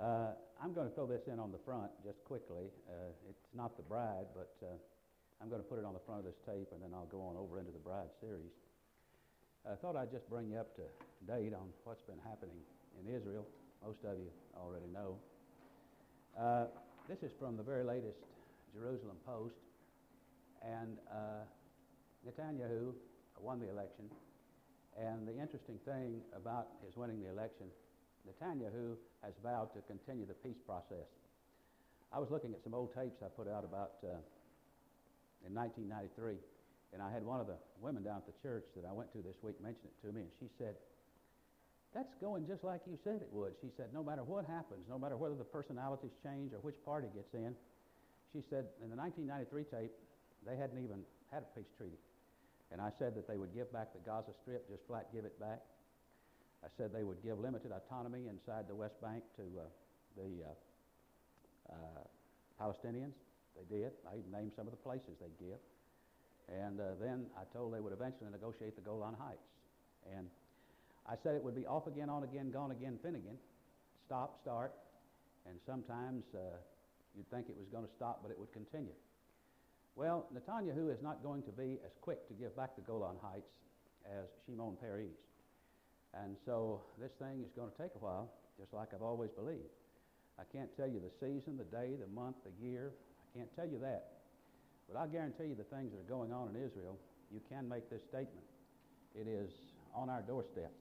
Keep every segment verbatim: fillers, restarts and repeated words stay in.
Uh, I'm going to throw this in on the front just quickly. Uh, it's not the bride, but uh, I'm going to put it on the front of this tape, and then I'll go on over into the bride series. I thought I'd just bring you up to date on what's been happening in Israel. Most of you already know. Uh, this is from the very latest Jerusalem Post, and uh, Netanyahu won the election. And the interesting thing about his winning the election, Netanyahu has vowed to continue the peace process. I was looking at some old tapes I put out about uh, in nineteen ninety-three, and I had one of the women down at the church that I went to this week mention it to me, and she said, "That's going just like you said it would." She said, "No matter what happens, no matter whether the personalities change or which party gets in," she said, in the nineteen ninety-three tape, they hadn't even had a peace treaty. And I said that they would give back the Gaza Strip, just flat give it back. I said they would give limited autonomy inside the West Bank to uh, the uh, uh, Palestinians. They did. I even named some of the places they'd give. And uh, then I told they would eventually negotiate the Golan Heights. And I said it would be off again, on again, gone again, Finnegan, stop, start, and sometimes uh, you'd think it was going to stop, but it would continue. Well, Netanyahu is not going to be as quick to give back the Golan Heights as Shimon Peres. And so this thing is going to take a while, just like I've always believed. I can't tell you the season, the day, the month, the year. I can't tell you that. But I'll guarantee you the things that are going on in Israel, you can make this statement. It is on our doorstep.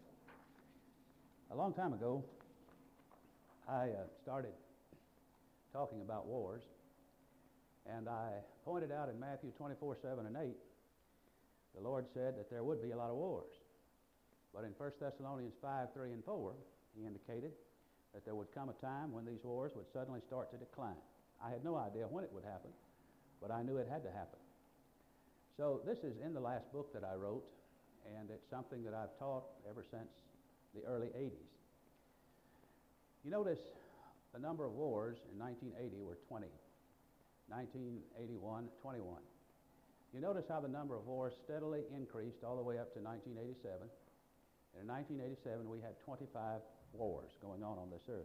A long time ago, I uh, started talking about wars, and I pointed out in Matthew twenty-four, seven and eight, the Lord said that there would be a lot of wars. But in First Thessalonians five, three and four, he indicated that there would come a time when these wars would suddenly start to decline. I had no idea when it would happen, but I knew it had to happen. So this is in the last book that I wrote, and it's something that I've taught ever since the early eighties. You notice the number of wars in nineteen eighty were twenty. nineteen eighty-one, twenty-one. You notice how the number of wars steadily increased all the way up to nineteen eighty-seven. And in nineteen eighty-seven, we had twenty-five wars going on on this earth.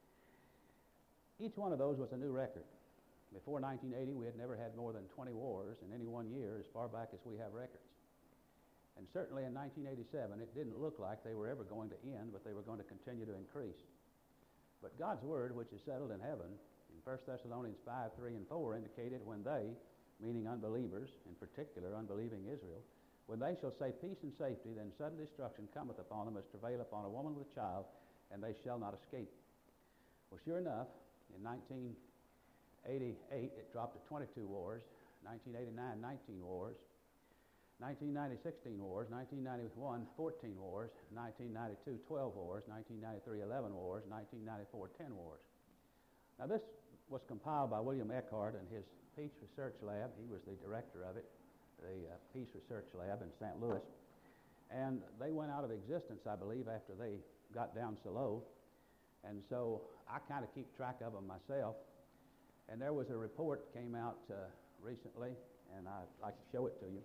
Each one of those was a new record. Before nineteen eighty, we had never had more than twenty wars in any one year as far back as we have records. And certainly in nineteen eighty-seven, it didn't look like they were ever going to end, but they were going to continue to increase. But God's Word, which is settled in heaven, in First Thessalonians five, three and four, indicated when they, meaning unbelievers, in particular unbelieving Israel, when they shall say peace and safety, then sudden destruction cometh upon them as travail upon a woman with a child, and they shall not escape. Well, sure enough, in nineteen eighty-eight, it dropped to twenty-two wars, nineteen eighty-nine, nineteen wars, nineteen ninety, sixteen wars, nineteen ninety-one, fourteen wars, nineteen ninety-two, twelve wars, nineteen ninety-three, eleven wars, nineteen ninety-four, ten wars. Now this was compiled by William Eckhart in his Peace Research Lab. He was the director of it, the uh, Peace Research Lab in Saint Louis. And they went out of existence, I believe, after they got down so low. And so I kind of keep track of them myself. And there was a report came out uh, recently, and I'd like to show it to you.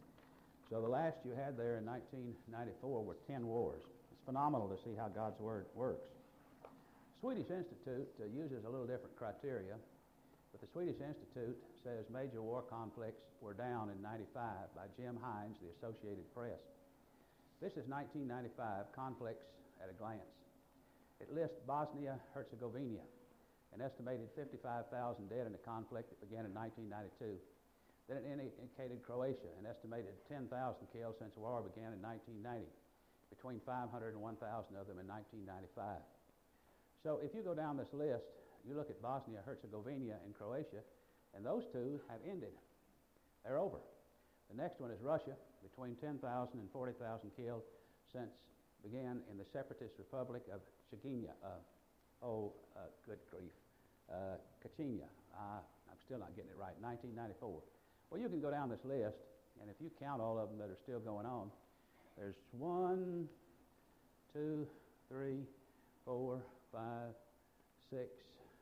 So the last you had there in nineteen ninety-four were ten wars. It's phenomenal to see how God's Word works. Swedish Institute uh, uses a little different criteria, but the Swedish Institute says major war conflicts were down in ninety-five by Jim Hines, the Associated Press. This is nineteen ninety-five, conflicts at a glance. It lists Bosnia-Herzegovina, an estimated fifty-five thousand dead in a conflict that began in nineteen ninety-two. Then it indicated Croatia, an estimated ten thousand killed since the war began in nineteen ninety, between five hundred and one thousand of them in nineteen ninety-five. So if you go down this list, you look at Bosnia-Herzegovina and Croatia, and those two have ended. They're over. The next one is Russia, between ten thousand and forty thousand killed since began in the separatist Republic of Chechnya. Uh, oh, uh, good grief. Uh, Chechnya. Uh, I'm still not getting it right. nineteen ninety-four. Well, you can go down this list, and if you count all of them that are still going on, there's one, two, three, four, five, six,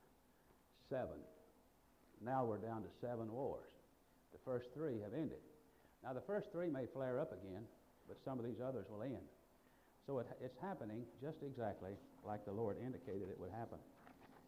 seven. Now we're down to seven wars. The first three have ended. Now the first three may flare up again, but some of these others will end. So it, it's happening just exactly like the Lord indicated it would happen.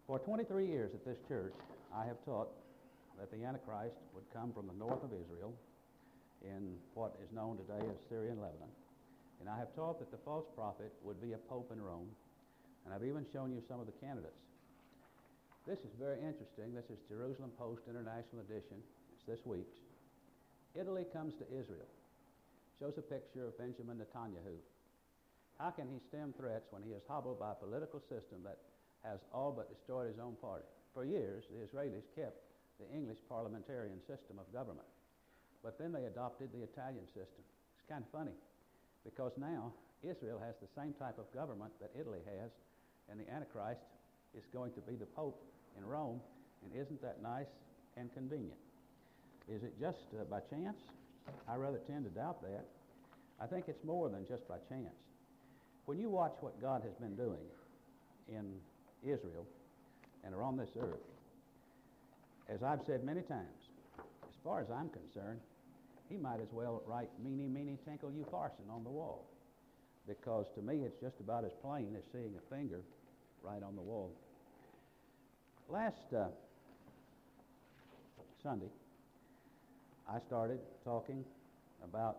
For twenty-three years at this church, I have taught that the Antichrist would come from the north of Israel in what is known today as Syria and Lebanon. And I have taught that the false prophet would be a pope in Rome. And I've even shown you some of the candidates. This is very interesting. This is Jerusalem Post International Edition. It's this week's. Italy comes to Israel. Shows a picture of Benjamin Netanyahu. How can he stem threats when he is hobbled by a political system that has all but destroyed his own party? For years, the Israelis kept the English parliamentarian system of government. But then they adopted the Italian system. It's kind of funny because now Israel has the same type of government that Italy has, and the Antichrist is going to be the Pope in Rome. And isn't that nice and convenient? Is it just uh, by chance? I rather tend to doubt that. I think it's more than just by chance. When you watch what God has been doing in Israel and around this earth, as I've said many times, as far as I'm concerned, he might as well write "Meeny, meeny, tinkle, you parson" on the wall, because to me it's just about as plain as seeing a finger right on the wall. Last uh, Sunday, I started talking about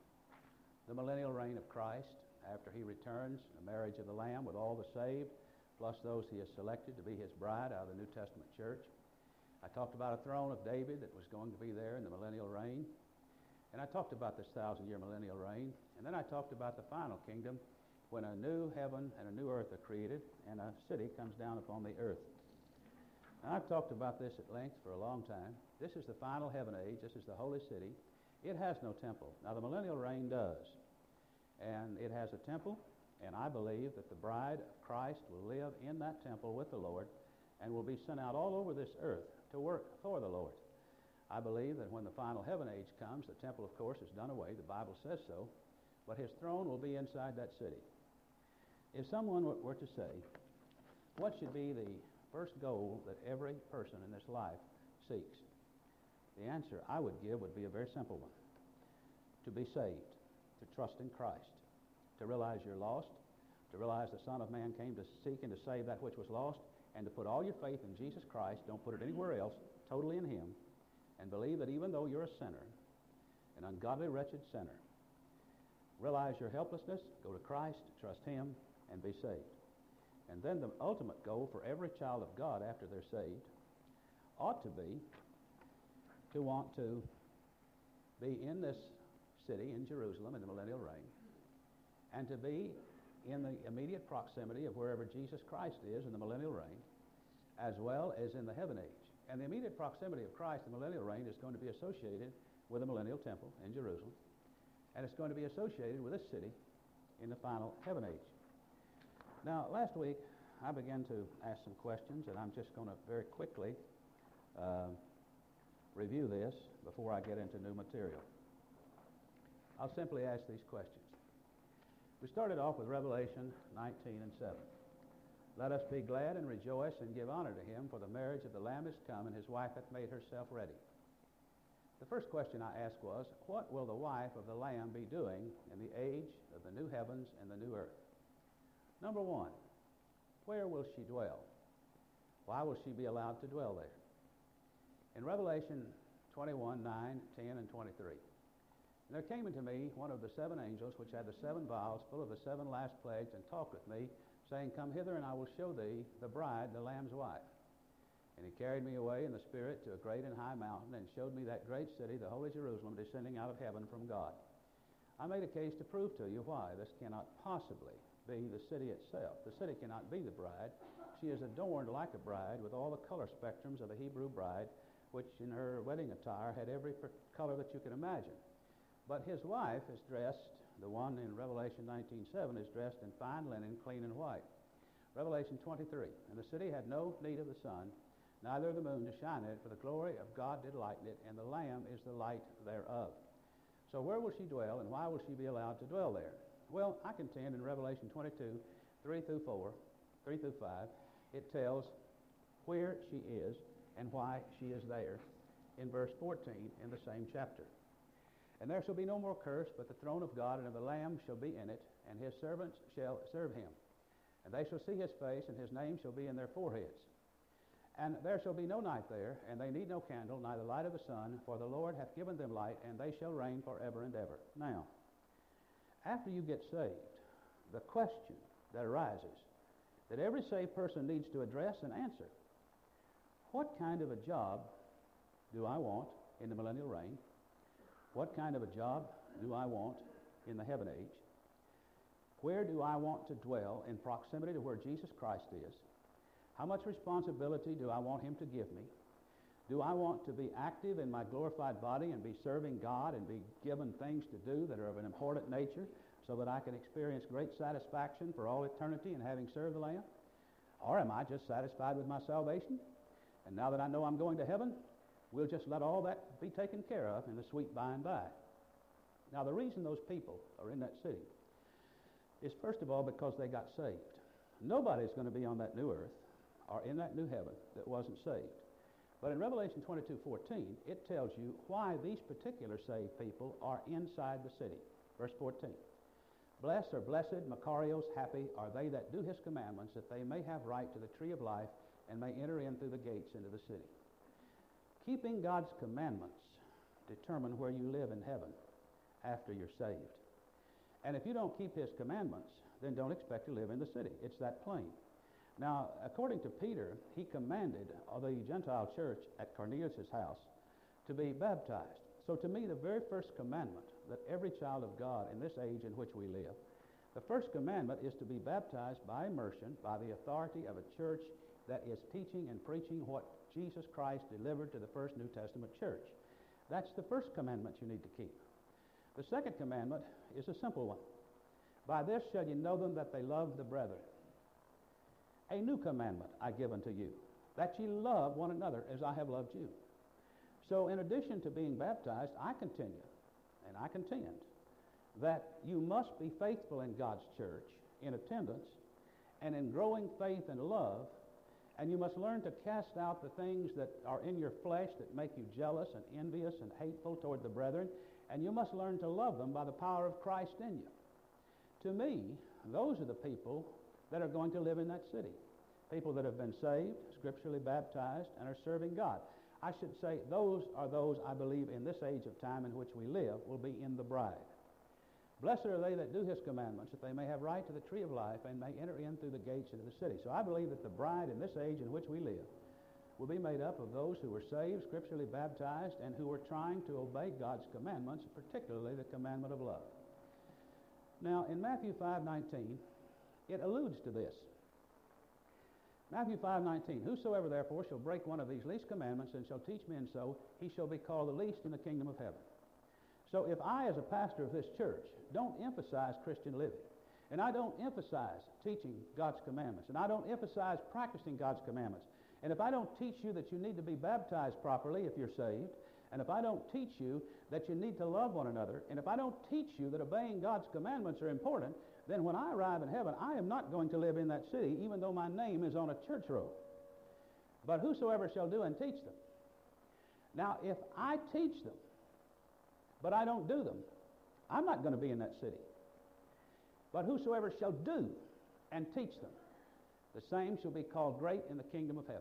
the millennial reign of Christ after he returns, the marriage of the Lamb with all the saved, plus those he has selected to be his bride out of the New Testament church. I talked about a throne of David that was going to be there in the millennial reign. And I talked about this thousand-year millennial reign. And then I talked about the final kingdom when a new heaven and a new earth are created and a city comes down upon the earth. Now, I've talked about this at length for a long time. This is the final heaven age. This is the holy city. It has no temple. Now, the millennial reign does. And it has a temple, and I believe that the bride of Christ will live in that temple with the Lord and will be sent out all over this earth to work for the Lord. I believe that when the final heaven age comes, the temple, of course, is done away. The Bible says so. But his throne will be inside that city. If someone were to say, what should be the first goal that every person in this life seeks? The answer I would give would be a very simple one. To be saved, to trust in Christ, to realize you're lost, to realize the Son of Man came to seek and to save that which was lost, and to put all your faith in Jesus Christ, don't put it anywhere else, totally in him, and believe that even though you're a sinner, an ungodly, wretched sinner, realize your helplessness, go to Christ, trust him, and be saved. And then the ultimate goal for every child of God after they're saved ought to be to want to be in this city in Jerusalem in the millennial reign, and to be in the immediate proximity of wherever Jesus Christ is in the millennial reign, as well as in the heaven age. And the immediate proximity of Christ in the millennial reign is going to be associated with the millennial temple in Jerusalem, and it's going to be associated with this city in the final heaven age. Now, last week, I began to ask some questions, and I'm just going to very quickly uh, review this before I get into new material. I'll simply ask these questions. We started off with Revelation nineteen and seven. Let us be glad and rejoice and give honor to him, for the marriage of the Lamb is come, and his wife hath made herself ready. The first question I asked was, what will the wife of the Lamb be doing in the age of the new heavens and the new earth? Number one, where will she dwell? Why will she be allowed to dwell there? In Revelation twenty-one, nine, ten, and twenty-three, and there came unto me one of the seven angels, which had the seven vials full of the seven last plagues, and talked with me, saying, Come hither, and I will show thee the bride, the Lamb's wife. And he carried me away in the Spirit to a great and high mountain, and showed me that great city, the holy Jerusalem, descending out of heaven from God. I made a case to prove to you why this cannot possibly be the city itself. The city cannot be the bride. She is adorned like a bride with all the color spectrums of a Hebrew bride, which in her wedding attire had every color that you can imagine. But his wife is dressed, the one in Revelation nineteen seven, is dressed in fine linen, clean and white. Revelation twenty-three, and the city had no need of the sun, neither of the moon to shine in it, for the glory of God did lighten it, and the Lamb is the light thereof. So where will she dwell, and why will she be allowed to dwell there? Well, I contend in Revelation twenty-two, three through four, three through five, it tells where she is and why she is there in verse fourteen in the same chapter. And there shall be no more curse, but the throne of God and of the Lamb shall be in it, and his servants shall serve him. And they shall see his face, and his name shall be in their foreheads. And there shall be no night there, and they need no candle, neither light of the sun, for the Lord hath given them light, and they shall reign forever and ever. Now, after you get saved, the question that arises that every saved person needs to address and answer: what kind of a job do I want in the millennial reign? What kind of a job do I want in the heaven age? Where do I want to dwell in proximity to where Jesus Christ is? How much responsibility do I want him to give me? Do I want to be active in my glorified body and be serving God and be given things to do that are of an important nature so that I can experience great satisfaction for all eternity in having served the Lamb? Or am I just satisfied with my salvation? And now that I know I'm going to heaven, we'll just let all that be taken care of in the sweet by and by. Now, the reason those people are in that city is, first of all, because they got saved. Nobody's going to be on that new earth or in that new heaven that wasn't saved. But in Revelation twenty-two fourteen, it tells you why these particular saved people are inside the city. Verse fourteen, blessed or blessed, Makarios, happy are they that do his commandments, that they may have right to the tree of life and may enter in through the gates into the city. Keeping God's commandments determine where you live in heaven after you're saved. And if you don't keep his commandments, then don't expect to live in the city. It's that plain. Now, according to Peter, he commanded the Gentile church at Cornelius' house to be baptized. So to me, the very first commandment that every child of God in this age in which we live, the first commandment is to be baptized by immersion by the authority of a church that is teaching and preaching what Jesus Christ delivered to the first New Testament church. That's the first commandment you need to keep. The second commandment is a simple one. By this shall ye know them that they love the brethren. A new commandment I give unto you, that ye love one another as I have loved you. So in addition to being baptized, I continue, and I contend, that you must be faithful in God's church, in attendance, and in growing faith and love, and you must learn to cast out the things that are in your flesh that make you jealous and envious and hateful toward the brethren, and you must learn to love them by the power of Christ in you. To me, those are the people that are going to live in that city. People that have been saved, scripturally baptized, and are serving God. I should say those are those, I believe, in this age of time in which we live, will be in the bride. Blessed are they that do his commandments, that they may have right to the tree of life and may enter in through the gates into the city. So I believe that the bride in this age in which we live will be made up of those who were saved, scripturally baptized, and who were trying to obey God's commandments, particularly the commandment of love. Now, in Matthew five nineteen, it alludes to this. Matthew five nineteen, whosoever therefore shall break one of these least commandments and shall teach men so, he shall be called the least in the kingdom of heaven. So if I, as a pastor of this church, don't emphasize Christian living, and I don't emphasize teaching God's commandments, and I don't emphasize practicing God's commandments, and if I don't teach you that you need to be baptized properly if you're saved, and if I don't teach you that you need to love one another, and if I don't teach you that obeying God's commandments are important, then when I arrive in heaven, I am not going to live in that city, even though my name is on a church roll. But whosoever shall do and teach them. Now, if I teach them, but I don't do them, I'm not going to be in that city. But whosoever shall do and teach them, the same shall be called great in the kingdom of heaven.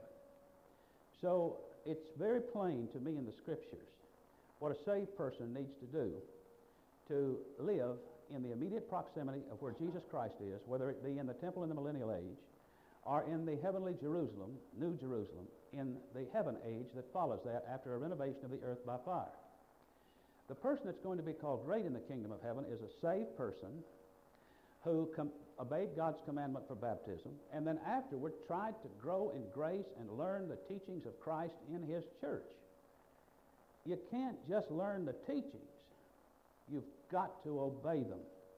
So it's very plain to me in the Scriptures what a saved person needs to do to live in the immediate proximity of where Jesus Christ is, whether it be in the temple in the millennial age or in the heavenly Jerusalem, New Jerusalem, in the heaven age that follows that after a renovation of the earth by fire. The person that's going to be called great in the kingdom of heaven is a saved person who com- obeyed God's commandment for baptism and then afterward tried to grow in grace and learn the teachings of Christ in his church. You can't just learn the teachings. You've got to obey them.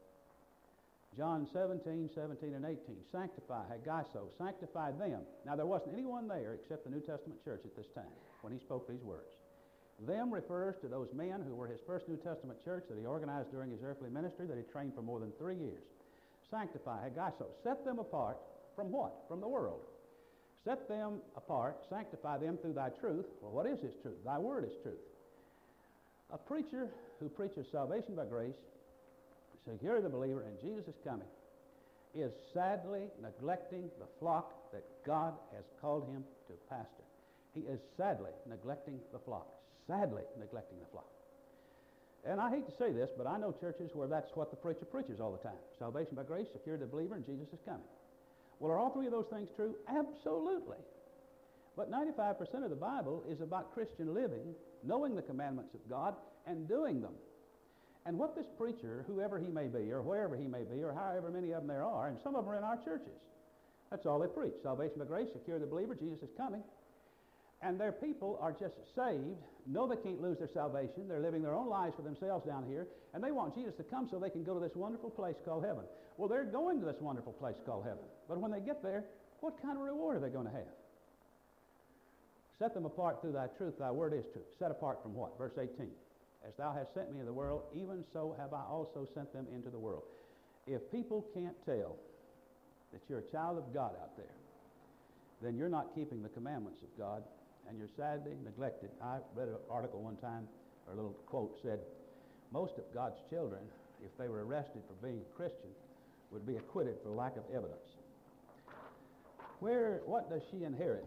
John seventeen, seventeen, and eighteen. Sanctify, hagaiso, sanctify them. Now, there wasn't anyone there except the New Testament church at this time when he spoke these words. Them refers to those men who were his first New Testament church that he organized during his earthly ministry, that he trained for more than three years. Sanctify, hagaiso, set them apart from what? From the world. Set them apart, sanctify them through thy truth. Well, what is his truth? Thy word is truth. A preacher who preaches salvation by grace, secure the believer, and Jesus is coming, is sadly neglecting the flock that God has called him to pastor. He is sadly neglecting the flock. Sadly neglecting the flock. And I hate to say this, but I know churches where that's what the preacher preaches all the time. Salvation by grace, secure the believer, and Jesus is coming. Well, are all three of those things true? Absolutely. But ninety-five percent of the Bible is about Christian living, knowing the commandments of God, and doing them. And what this preacher, whoever he may be, or wherever he may be, or however many of them there are, and some of them are in our churches, that's all they preach. Salvation by grace, secure the believer, Jesus is coming. And their people are just saved, know they can't lose their salvation, they're living their own lives for themselves down here, and they want Jesus to come so they can go to this wonderful place called heaven. Well, they're going to this wonderful place called heaven. But when they get there, what kind of reward are they going to have? Set them apart through thy truth, thy word is truth. Set apart from what? Verse eighteen. As thou hast sent me in the world, even so have I also sent them into the world. If people can't tell that you're a child of God out there, then you're not keeping the commandments of God, and you're sadly neglected. I read an article one time, or a little quote said, most of God's children, if they were arrested for being Christian, would be acquitted for lack of evidence. Where, what does she inherit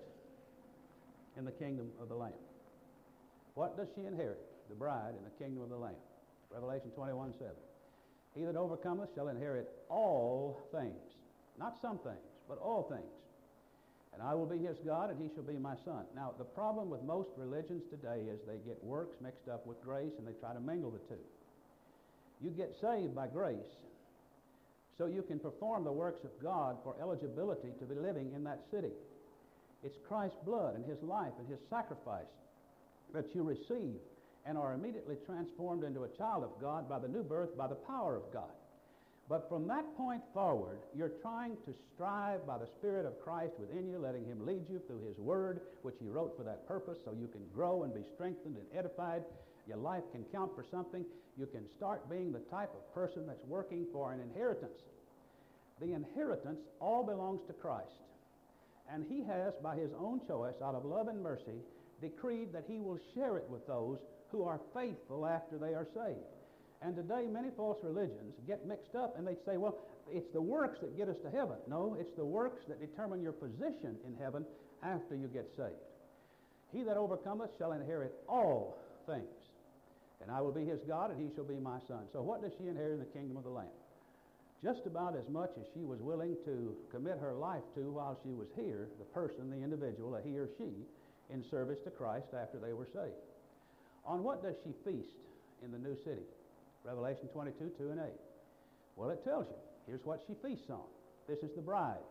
in the kingdom of the Lamb? What does she inherit? The bride in the kingdom of the Lamb. Revelation twenty-one seven. He that overcometh shall inherit all things. Not some things, but all things. And I will be his God, and he shall be my son. Now, the problem with most religions today is they get works mixed up with grace, and they try to mingle the two. You get saved by grace so you can perform the works of God for eligibility to be living in that city. It's Christ's blood and his life and his sacrifice that you receive and are immediately transformed into a child of God by the new birth, by the power of God. But from that point forward, you're trying to strive by the Spirit of Christ within you, letting him lead you through his word, which he wrote for that purpose, so you can grow and be strengthened and edified. Your life can count for something. You can start being the type of person that's working for an inheritance. The inheritance all belongs to Christ. And he has, by his own choice, out of love and mercy, decreed that he will share it with those who are faithful after they are saved. And today, many false religions get mixed up, and they say, well, it's the works that get us to heaven. No, it's the works that determine your position in heaven after you get saved. He that overcometh shall inherit all things. And I will be his God, and he shall be my son. So what does she inherit in the kingdom of the Lamb? Just about as much as she was willing to commit her life to while she was here, the person, the individual, a he or she, in service to Christ after they were saved. On what does she feast in the new city? Revelation twenty-two, two and eight. Well, it tells you. Here's what she feasts on. This is the bride.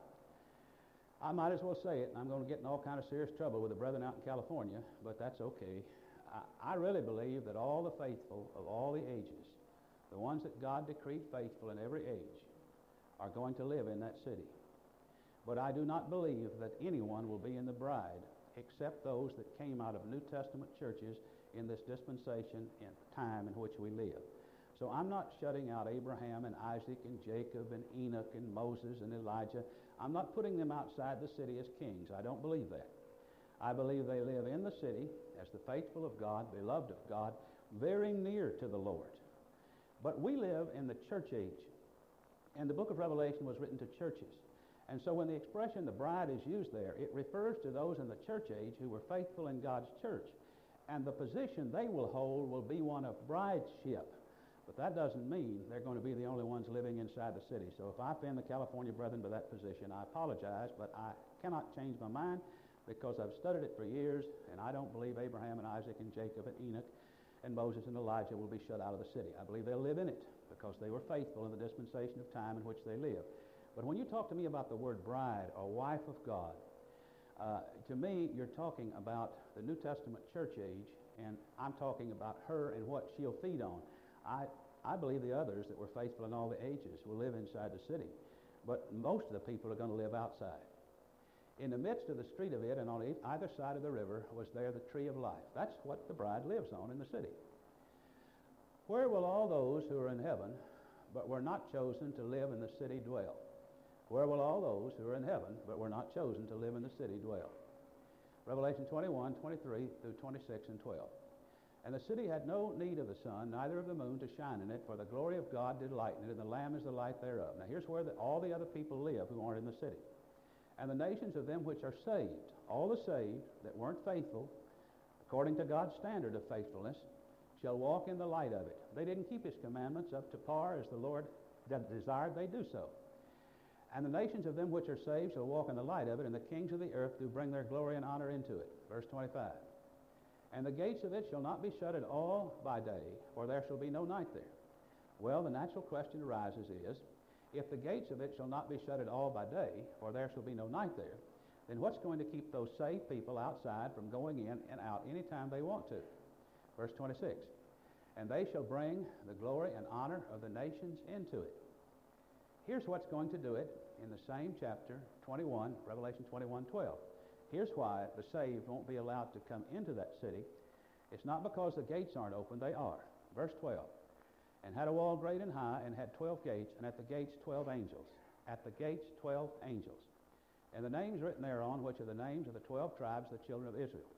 I might as well say it, and I'm going to get in all kind of serious trouble with the brethren out in California, but that's okay. I, I really believe that all the faithful of all the ages, the ones that God decreed faithful in every age, are going to live in that city. But I do not believe that anyone will be in the bride except those that came out of New Testament churches in this dispensation and time in which we live. So I'm not shutting out Abraham and Isaac and Jacob and Enoch and Moses and Elijah. I'm not putting them outside the city as kings. I don't believe that. I believe they live in the city as the faithful of God, beloved of God, very near to the Lord. But we live in the church age, and the book of Revelation was written to churches. And so when the expression the bride is used there, it refers to those in the church age who were faithful in God's church. And the position they will hold will be one of brideship. But that doesn't mean they're going to be the only ones living inside the city. So if I offend the California brethren by that position, I apologize, but I cannot change my mind because I've studied it for years, and I don't believe Abraham and Isaac and Jacob and Enoch and Moses and Elijah will be shut out of the city. I believe they'll live in it because they were faithful in the dispensation of time in which they live. But when you talk to me about the word bride or wife of God, uh, to me, you're talking about the New Testament church age, and I'm talking about her and what she'll feed on. I, I believe the others that were faithful in all the ages will live inside the city, but most of the people are going to live outside. In the midst of the street of it and on either side of the river was there the tree of life. That's what the bride lives on in the city. Where will all those who are in heaven but were not chosen to live in the city dwell? Where will all those who are in heaven but were not chosen to live in the city dwell? Revelation twenty-one, twenty-three through twenty-six and twelve. And the city had no need of the sun, neither of the moon to shine in it, for the glory of God did lighten it, and the Lamb is the light thereof. Now here's where the, all the other people live who aren't in the city. And the nations of them which are saved, all the saved that weren't faithful, according to God's standard of faithfulness, shall walk in the light of it. They didn't keep his commandments up to par as the Lord desired they do so. And the nations of them which are saved shall walk in the light of it, and the kings of the earth do bring their glory and honor into it. Verse twenty-five. And the gates of it shall not be shut at all by day, for there shall be no night there. Well, the natural question arises is, if the gates of it shall not be shut at all by day, for there shall be no night there, then what's going to keep those saved people outside from going in and out anytime they want to? Verse twenty-six. And they shall bring the glory and honor of the nations into it. Here's what's going to do it in the same chapter, twenty-one, Revelation twenty-one twelve. Here's why the saved won't be allowed to come into that city. It's not because the gates aren't open, they are. Verse twelve. And had a wall great and high, and had twelve gates, and at the gates twelve angels. At the gates twelve angels. And the names written thereon, which are the names of the twelve tribes of the children of Israel.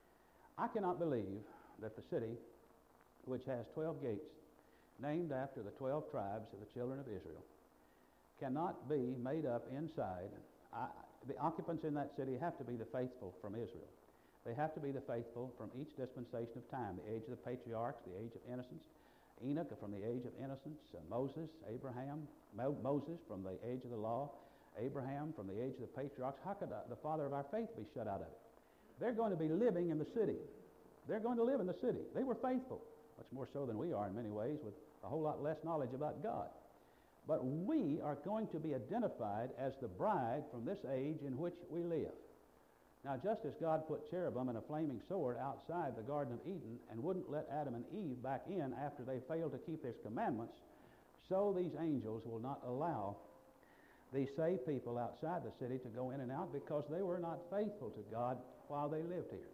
I cannot believe that the city, which has twelve gates, named after the twelve tribes of the children of Israel, cannot be made up inside. I, the occupants in that city have to be the faithful from Israel. They have to be the faithful from each dispensation of time, the age of the patriarchs, the age of innocence. Enoch from the age of innocence, uh, Moses, Abraham, Mo- Moses from the age of the law, Abraham from the age of the patriarchs. How could uh, the father of our faith be shut out of it? They're going to be living in the city. They're going to live in the city. They were faithful, much more so than we are in many ways, with a whole lot less knowledge about God. But we are going to be identified as the bride from this age in which we live. Now, just as God put cherubim and a flaming sword outside the Garden of Eden and wouldn't let Adam and Eve back in after they failed to keep his commandments, so these angels will not allow these saved people outside the city to go in and out because they were not faithful to God while they lived here.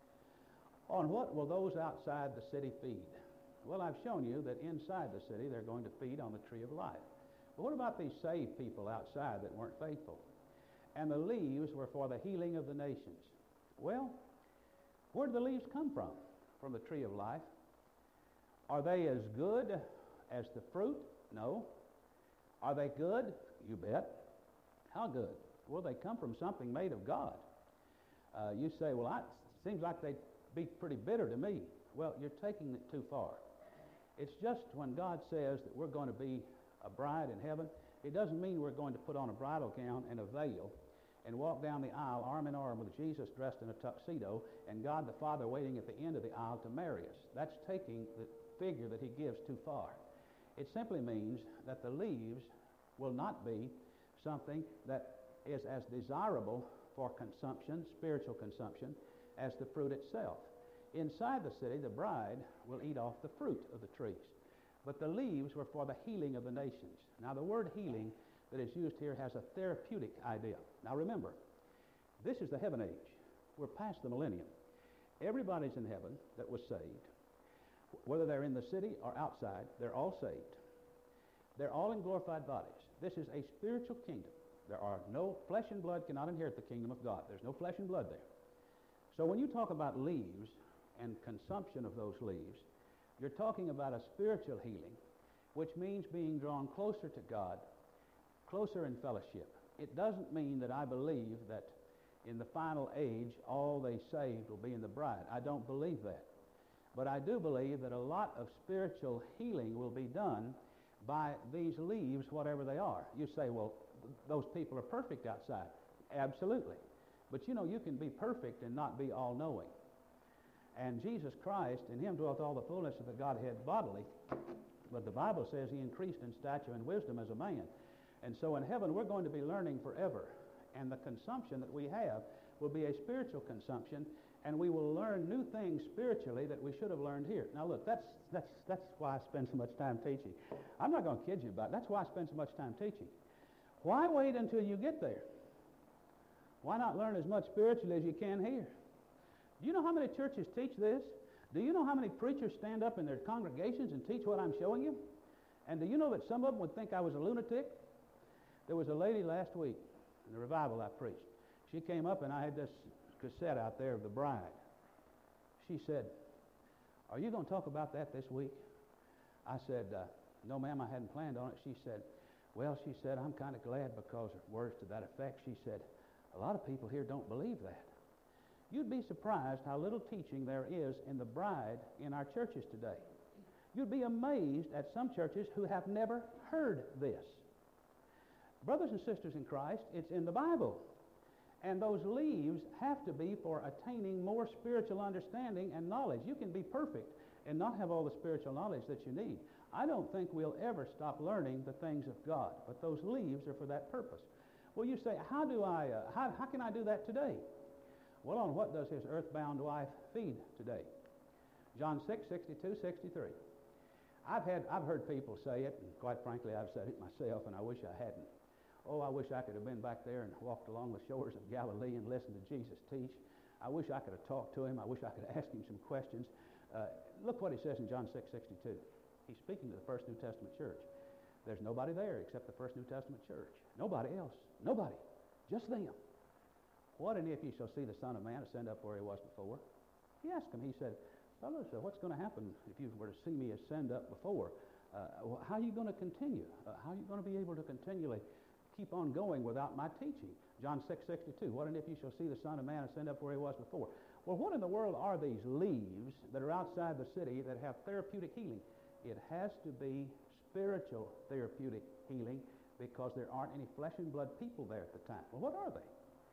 On what will those outside the city feed? Well, I've shown you that inside the city they're going to feed on the tree of life. But what about these saved people outside that weren't faithful? And the leaves were for the healing of the nations. Well, where do the leaves come from? From the tree of life. Are they as good as the fruit? No. Are they good? You bet. How good? Well, they come from something made of God. Uh, you say, well, it seems like they'd be pretty bitter to me. Well, you're taking it too far. It's just when God says that we're going to be a bride in heaven, it doesn't mean we're going to put on a bridal gown and a veil and walk down the aisle arm in arm with Jesus dressed in a tuxedo and God the Father waiting at the end of the aisle to marry us. That's taking the figure that he gives too far. It simply means that the leaves will not be something that is as desirable for consumption, spiritual consumption, as the fruit itself. Inside the city, the bride will eat off the fruit of the trees. But the leaves were for the healing of the nations. Now, the word healing that is used here has a therapeutic idea. Now, remember, this is the heaven age. We're past the millennium. Everybody's in heaven that was saved. Whether they're in the city or outside, they're all saved. They're all in glorified bodies. This is a spiritual kingdom. There are no, flesh and blood cannot inherit the kingdom of God. There's no flesh and blood there. So when you talk about leaves and consumption of those leaves, you're talking about a spiritual healing, which means being drawn closer to God, closer in fellowship. It doesn't mean that I believe that in the final age all they saved will be in the bride. I don't believe that. But I do believe that a lot of spiritual healing will be done by these leaves, whatever they are. You say, well, th- those people are perfect outside. Absolutely. But you know, you can be perfect and not be all-knowing. And Jesus Christ, in him dwelt all the fullness of the Godhead bodily, but the Bible says he increased in stature and wisdom as a man. And so in heaven, we're going to be learning forever. And the consumption that we have will be a spiritual consumption, and we will learn new things spiritually that we should have learned here. Now look, that's, that's, that's why I spend so much time teaching. I'm not going to kid you about it. That's why I spend so much time teaching. Why wait until you get there? Why not learn as much spiritually as you can here? Do you know how many churches teach this? Do you know how many preachers stand up in their congregations and teach what I'm showing you? And do you know that some of them would think I was a lunatic? There was a lady last week in the revival I preached. She came up and I had this cassette out there of the bride. She said, are you going to talk about that this week? I said, uh, no, ma'am, I hadn't planned on it. She said, well, she said, I'm kind of glad because words to that effect. She said, a lot of people here don't believe that. You'd be surprised how little teaching there is in the bride in our churches today. You'd be amazed at some churches who have never heard this. Brothers and sisters in Christ, it's in the Bible. And those leaves have to be for attaining more spiritual understanding and knowledge. You can be perfect and not have all the spiritual knowledge that you need. I don't think we'll ever stop learning the things of God, but those leaves are for that purpose. Well, you say, how do I, uh, how, how can I do that today? Well, on what does his earthbound wife feed today? John six, sixty-two, sixty-three. I've had, I've heard people say it, and quite frankly, I've said it myself, and I wish I hadn't. Oh, I wish I could have been back there and walked along the shores of Galilee and listened to Jesus teach. I wish I could have talked to him. I wish I could have asked him some questions. Uh, look what he says in John six, sixty-two. He's speaking to the First New Testament church. There's nobody there except the First New Testament church. Nobody else. Nobody. Just them. What and if ye shall see the Son of Man ascend up where he was before? He asked him, he said, fellows, uh, what's going to happen if you were to see me ascend up before? Uh, how are you going to continue? Uh, how are you going to be able to continually keep on going without my teaching? John six, sixty-two. What and if you shall see the Son of Man ascend up where he was before? Well, what in the world are these leaves that are outside the city that have therapeutic healing? It has to be spiritual therapeutic healing because there aren't any flesh and blood people there at the time. Well, what are they?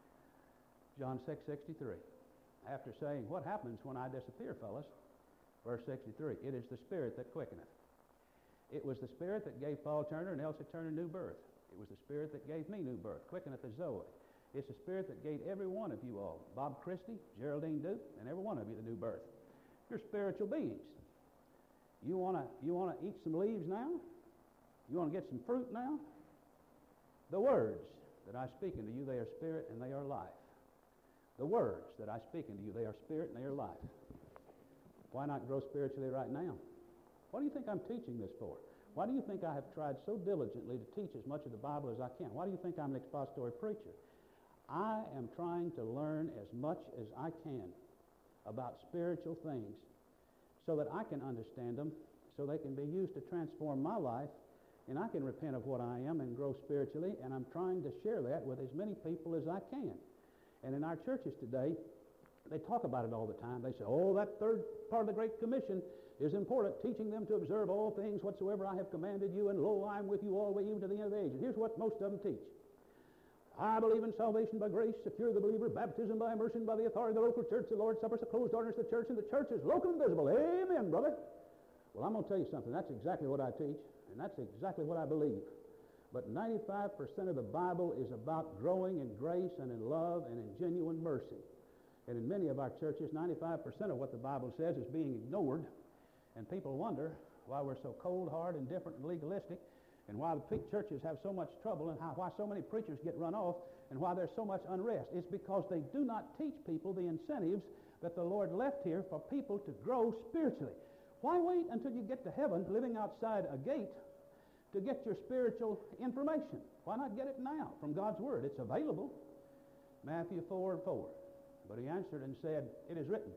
John six, sixty-three. After saying, what happens when I disappear, fellas? Verse sixty-three. It is the Spirit that quickeneth. It was the Spirit that gave Paul Turner and Elsie Turner new birth. It was the Spirit that gave me new birth. Quickeneth the Zoe. It's the Spirit that gave every one of you all, Bob Christie, Geraldine Duke, and every one of you the new birth. You're spiritual beings. You want to you want to eat some leaves now? You want to get some fruit now? The words that I speak unto you, they are spirit and they are life. The words that I speak unto you, they are spirit and they are life. Why not grow spiritually right now? What do you think I'm teaching this for? Why do you think I have tried so diligently to teach as much of the Bible as I can? Why do you think I'm an expository preacher? I am trying to learn as much as I can about spiritual things so that I can understand them, so they can be used to transform my life, and I can repent of what I am and grow spiritually, and I'm trying to share that with as many people as I can. And in our churches today, they talk about it all the time. They say, oh, that third part of the Great Commission is important, teaching them to observe all things whatsoever I have commanded you, and lo, I am with you always, even to the end of the age. And here's what most of them teach. I believe in salvation by grace, secure the believer, baptism by immersion, by the authority of the local church, the Lord's Supper, the closed ordinance of the church, and the church is local and visible. Amen, brother. Well, I'm going to tell you something. That's exactly what I teach, and that's exactly what I believe. But ninety-five percent of the Bible is about growing in grace and in love and in genuine mercy. And in many of our churches, ninety-five percent of what the Bible says is being ignored, and people wonder why we're so cold, hard, indifferent, and legalistic, and why the churches have so much trouble, and how, why so many preachers get run off, and why there's so much unrest. It's because they do not teach people the incentives that the Lord left here for people to grow spiritually. Why wait until you get to heaven living outside a gate to get your spiritual information? Why not get it now from God's Word? It's available. Matthew four and four. But he answered and said, it is written,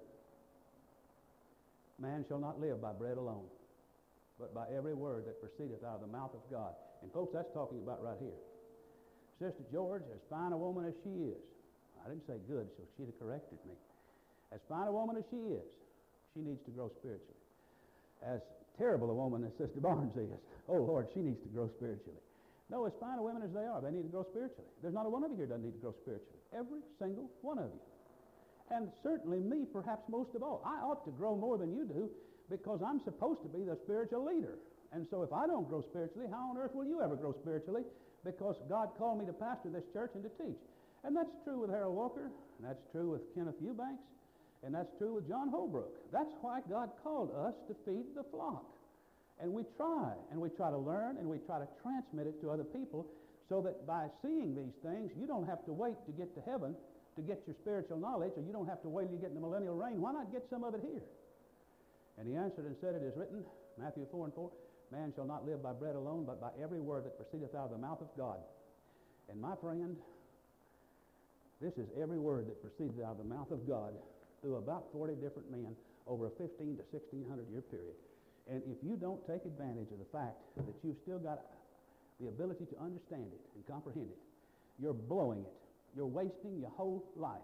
man shall not live by bread alone, but by every word that proceedeth out of the mouth of God. And folks, that's talking about right here. Sister George, as fine a woman as she is, I didn't say good, so she'd have corrected me. As fine a woman as she is, she needs to grow spiritually. As terrible a woman as Sister Barnes is, oh Lord, she needs to grow spiritually. No, as fine a women as they are, they need to grow spiritually. There's not a one of you here doesn't need to grow spiritually. Every single one of you. And certainly me, perhaps most of all. I ought to grow more than you do because I'm supposed to be the spiritual leader. And so if I don't grow spiritually, how on earth will you ever grow spiritually? Because God called me to pastor this church and to teach. And that's true with Harold Walker, and that's true with Kenneth Eubanks, and that's true with John Holbrook. That's why God called us to feed the flock. And we try, and we try to learn, and we try to transmit it to other people so that by seeing these things, you don't have to wait to get to heaven to get your spiritual knowledge, or you don't have to wait till you get in the millennial reign. Why not get some of it here? And he answered and said, it is written, Matthew four and four, man shall not live by bread alone, but by every word that proceedeth out of the mouth of God. And my friend, this is every word that proceeded out of the mouth of God through about forty different men over a fifteen to sixteen hundred year period. And if you don't take advantage of the fact that you've still got the ability to understand it and comprehend it, you're blowing it. You're wasting your whole life.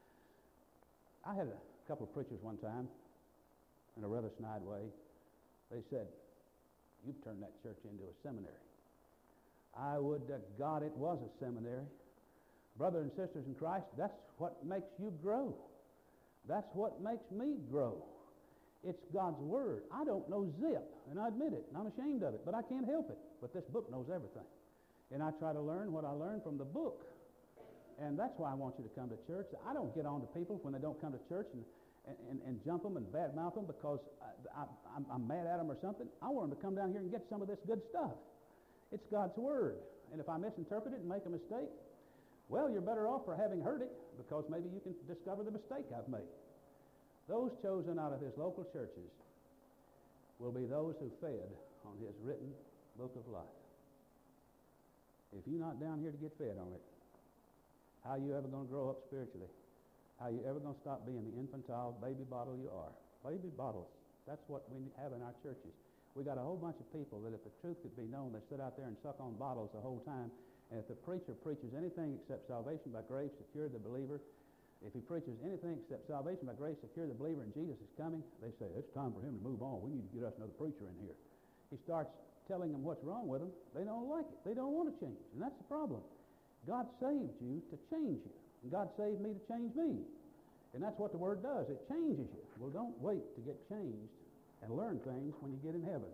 I had a couple of preachers one time in a rather snide way. They said, "You've turned that church into a seminary." I would to God it was a seminary. Brothers and sisters in Christ, that's what makes you grow. That's what makes me grow. It's God's Word. I don't know zip, and I admit it, and I'm ashamed of it, but I can't help it. But this book knows everything. And I try to learn what I learned from the book. And that's why I want you to come to church. I don't get on to people when they don't come to church and, and, and jump them and badmouth them because I, I, I'm, I'm mad at them or something. I want them to come down here and get some of this good stuff. It's God's Word. And if I misinterpret it and make a mistake, well, you're better off for having heard it because maybe you can discover the mistake I've made. Those chosen out of his local churches will be those who fed on his written book of life. If you're not down here to get fed on it, how are you ever going to grow up spiritually? How are you ever going to stop being the infantile baby bottle you are? Baby bottles. That's what we have in our churches. We got a whole bunch of people that if the truth could be known, they sit out there and suck on bottles the whole time. And if the preacher preaches anything except salvation by grace, secure the believer, if he preaches anything except salvation by grace, secure the believer, and Jesus is coming, they say, it's time for him to move on. We need to get us another preacher in here. He starts telling them what's wrong with them. They don't like it. They don't want to change. And that's the problem. God saved you to change you. And God saved me to change me. And that's what the Word does. It changes you. Well, don't wait to get changed and learn things when you get in heaven.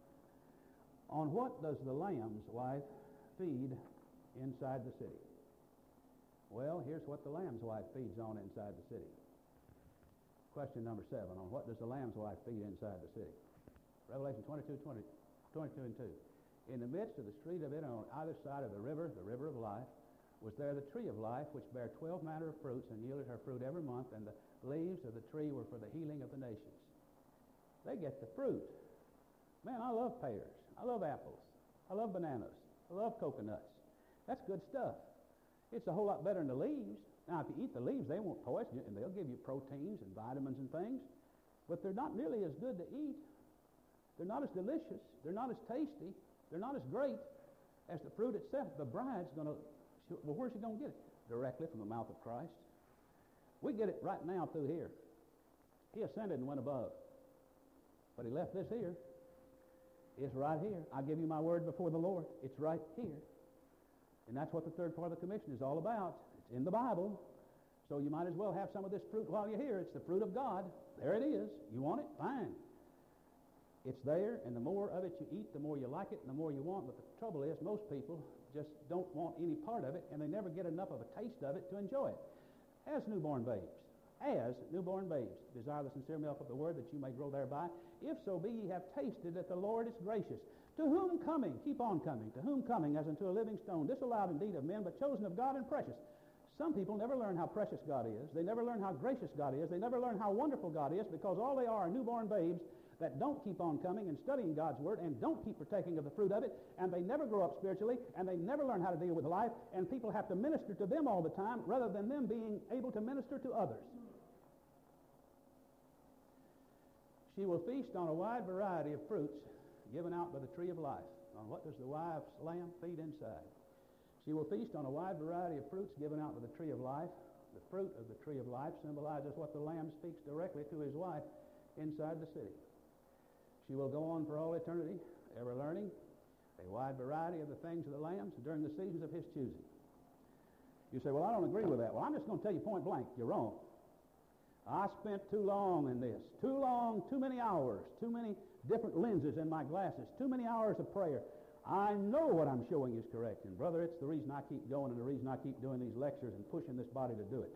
On what does the lamb's wife feed inside the city? Well, here's what the lamb's wife feeds on inside the city. Question number seven, on what does the lamb's wife feed inside the city? Revelation twenty-two, twenty, twenty-two and two. In the midst of the street of it, on either side of the river, the river of life, was there the tree of life, which bare twelve manner of fruits, and yielded her fruit every month, and the leaves of the tree were for the healing of the nations. They get the fruit. Man, I love pears. I love apples. I love bananas. I love coconuts. That's good stuff. It's a whole lot better than the leaves. Now, if you eat the leaves, they won't poison you, and they'll give you proteins and vitamins and things, but they're not nearly as good to eat. They're not as delicious. They're not as tasty. They're not as great as the fruit itself. The bride's going to, well, where's she going to get it? Directly from the mouth of Christ. We get it right now through here. He ascended and went above, but he left this here. It's right here. I give you my word before the Lord. It's right here. And that's what the third part of the commission is all about. It's in the Bible. So you might as well have some of this fruit while you're here. It's the fruit of God. There it is. You want it? Fine. It's there, and the more of it you eat, the more you like it, and the more you want. But the trouble is, most people just don't want any part of it, and they never get enough of a taste of it to enjoy it. As newborn babes, as newborn babes, desire the sincere milk of the word that you may grow thereby. If so be ye have tasted that the Lord is gracious. To whom coming, keep on coming, to whom coming as unto a living stone, disallowed indeed of men, but chosen of God and precious. Some people never learn how precious God is. They never learn how gracious God is. They never learn how wonderful God is, because all they are are newborn babes that don't keep on coming and studying God's Word and don't keep partaking of the fruit of it, and they never grow up spiritually, and they never learn how to deal with life, and people have to minister to them all the time rather than them being able to minister to others. She will feast on a wide variety of fruits given out by the tree of life. On what does the wife's lamb feed inside? She will feast on a wide variety of fruits given out by the tree of life. The fruit of the tree of life symbolizes what the lamb speaks directly to his wife inside the city. She will go on for all eternity, ever learning a wide variety of the things of the lambs during the seasons of his choosing. You say, well, I don't agree with that. Well, I'm just going to tell you point blank, you're wrong. I spent too long in this, too long, too many hours, too many different lenses in my glasses, too many hours of prayer. I know what I'm showing is correct. And brother, it's the reason I keep going and the reason I keep doing these lectures and pushing this body to do it.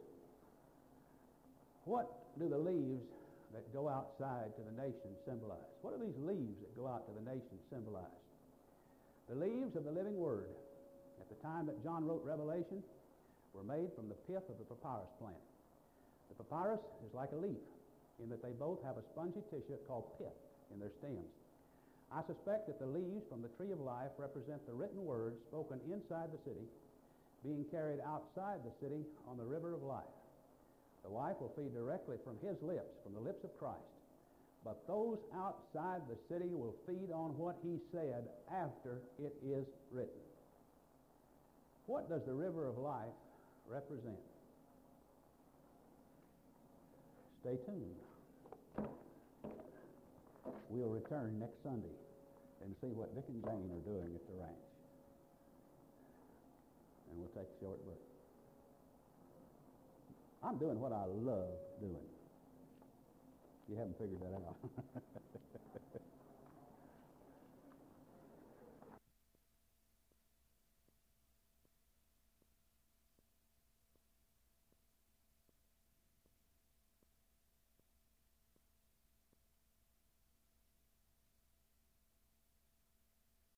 What do the leaves that go outside to the nation symbolize? What do these leaves that go out to the nation symbolize? The leaves of the living word, at the time that John wrote Revelation, were made from the pith of the papyrus plant. The papyrus is like a leaf in that they both have a spongy tissue called pith in their stems. I suspect that the leaves from the tree of life represent the written words spoken inside the city being carried outside the city on the river of life. The wife will feed directly from his lips, from the lips of Christ, but those outside the city will feed on what he said after it is written. What does the river of life represent? Stay tuned. We'll return next Sunday and see what Dick and Jane are doing at the ranch. And we'll take a short break. I'm doing what I love doing. You haven't figured that out.